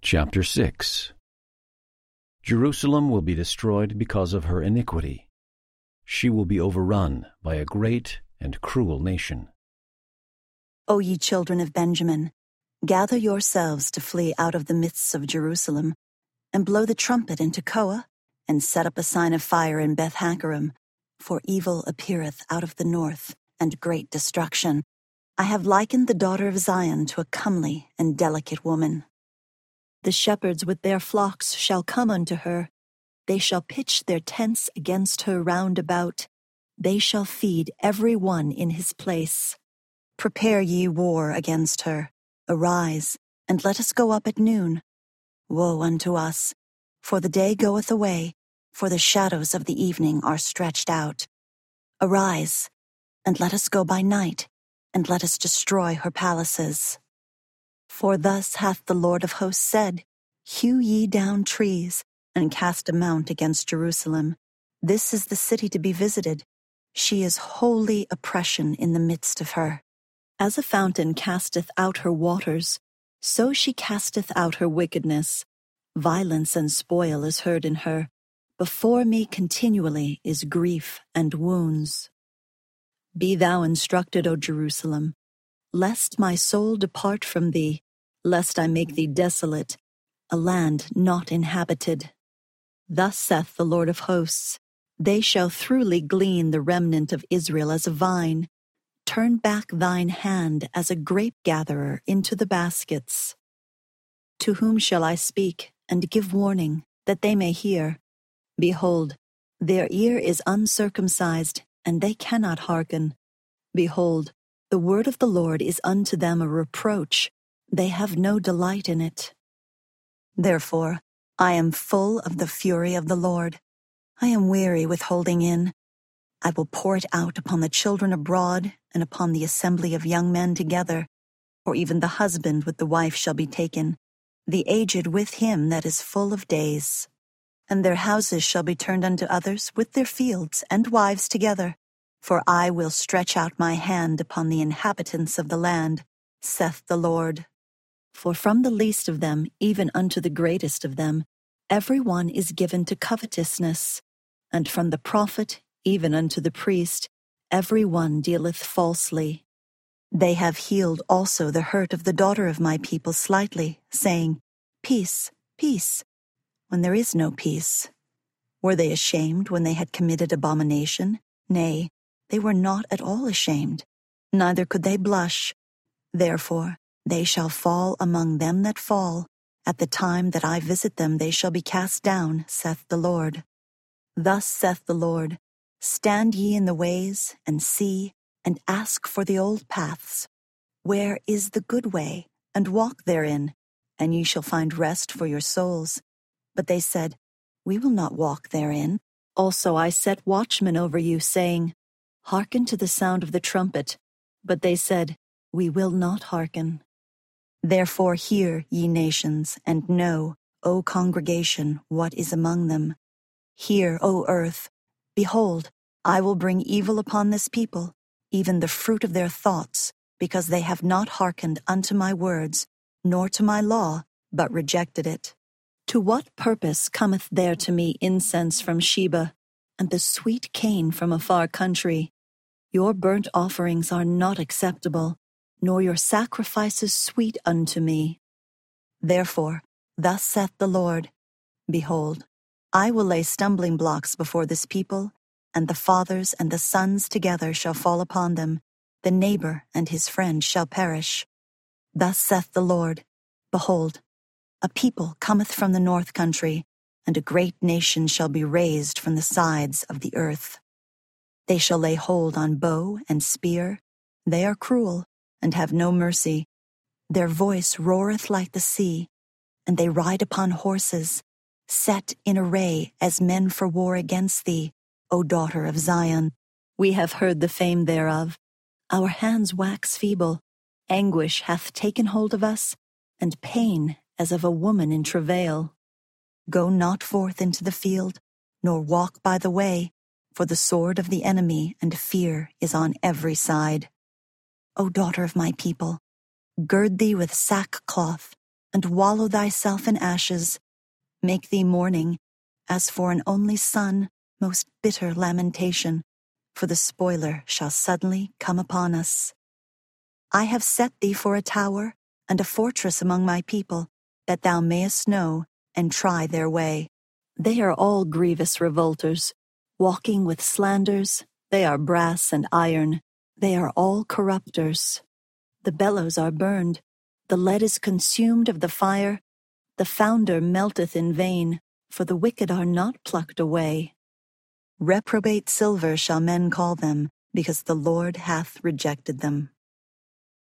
Chapter 6. Jerusalem will be destroyed because of her iniquity. She will be overrun by a great and cruel nation. O ye children of Benjamin, gather yourselves to flee out of the midst of Jerusalem, and blow the trumpet in Tekoa, and set up a sign of fire in Beth-Haccherem, for evil appeareth out of the north, and great destruction. I have likened the daughter of Zion to a comely and delicate woman. The shepherds with their flocks shall come unto her. They shall pitch their tents against her round about. They shall feed every one in his place. Prepare ye war against her. Arise, and let us go up at noon. Woe unto us! For the day goeth away, for the shadows of the evening are stretched out. Arise, and let us go by night, and let us destroy her palaces. For thus hath the Lord of hosts said, Hew ye down trees, and cast a mount against Jerusalem. This is the city to be visited. She is holy oppression in the midst of her. As a fountain casteth out her waters, so she casteth out her wickedness. Violence and spoil is heard in her. Before me continually is grief and wounds. Be thou instructed, O Jerusalem, lest my soul depart from thee, lest I make thee desolate, a land not inhabited. Thus saith the Lord of hosts, they shall throughly glean the remnant of Israel as a vine. Turn back thine hand as a grape-gatherer into the baskets. To whom shall I speak, and give warning, that they may hear? Behold, their ear is uncircumcised, and they cannot hearken. Behold, the word of the Lord is unto them a reproach. They have no delight in it. Therefore, I am full of the fury of the Lord. I am weary with holding in. I will pour it out upon the children abroad, and upon the assembly of young men together. For even the husband with the wife shall be taken, the aged with him that is full of days. And their houses shall be turned unto others with their fields and wives together. For I will stretch out my hand upon the inhabitants of the land, saith the Lord. For from the least of them, even unto the greatest of them, every one is given to covetousness, and from the prophet, even unto the priest, every one dealeth falsely. They have healed also the hurt of the daughter of my people slightly, saying, Peace, peace, when there is no peace. Were they ashamed when they had committed abomination? Nay, they were not at all ashamed, neither could they blush. Therefore, they shall fall among them that fall. At the time that I visit them, they shall be cast down, saith the Lord. Thus saith the Lord, Stand ye in the ways, and see, and ask for the old paths. Where is the good way? And walk therein, and ye shall find rest for your souls. But they said, We will not walk therein. Also I set watchmen over you, saying, Hearken to the sound of the trumpet. But they said, We will not hearken. Therefore hear, ye nations, and know, O congregation, what is among them. Hear, O earth, behold, I will bring evil upon this people, even the fruit of their thoughts, because they have not hearkened unto my words, nor to my law, but rejected it. To what purpose cometh there to me incense from Sheba, and the sweet cane from a far country? Your burnt offerings are not acceptable, nor your sacrifices sweet unto me. Therefore, thus saith the Lord, Behold, I will lay stumbling blocks before this people, and the fathers and the sons together shall fall upon them. The neighbor and his friend shall perish. Thus saith the Lord, Behold, a people cometh from the north country, and a great nation shall be raised from the sides of the earth. They shall lay hold on bow and spear. They are cruel, and have no mercy. Their voice roareth like the sea, and they ride upon horses, set in array as men for war against thee, O daughter of Zion. We have heard the fame thereof. Our hands wax feeble. Anguish hath taken hold of us, and pain as of a woman in travail. Go not forth into the field, nor walk by the way, for the sword of the enemy and fear is on every side. O daughter of my people, gird thee with sackcloth, and wallow thyself in ashes. Make thee mourning, as for an only son, most bitter lamentation, for the spoiler shall suddenly come upon us. I have set thee for a tower and a fortress among my people, that thou mayest know and try their way. They are all grievous revolters, walking with slanders. They are brass and iron. They are all corrupters. The bellows are burned. The lead is consumed of the fire. The founder melteth in vain, for the wicked are not plucked away. Reprobate silver shall men call them, because the Lord hath rejected them.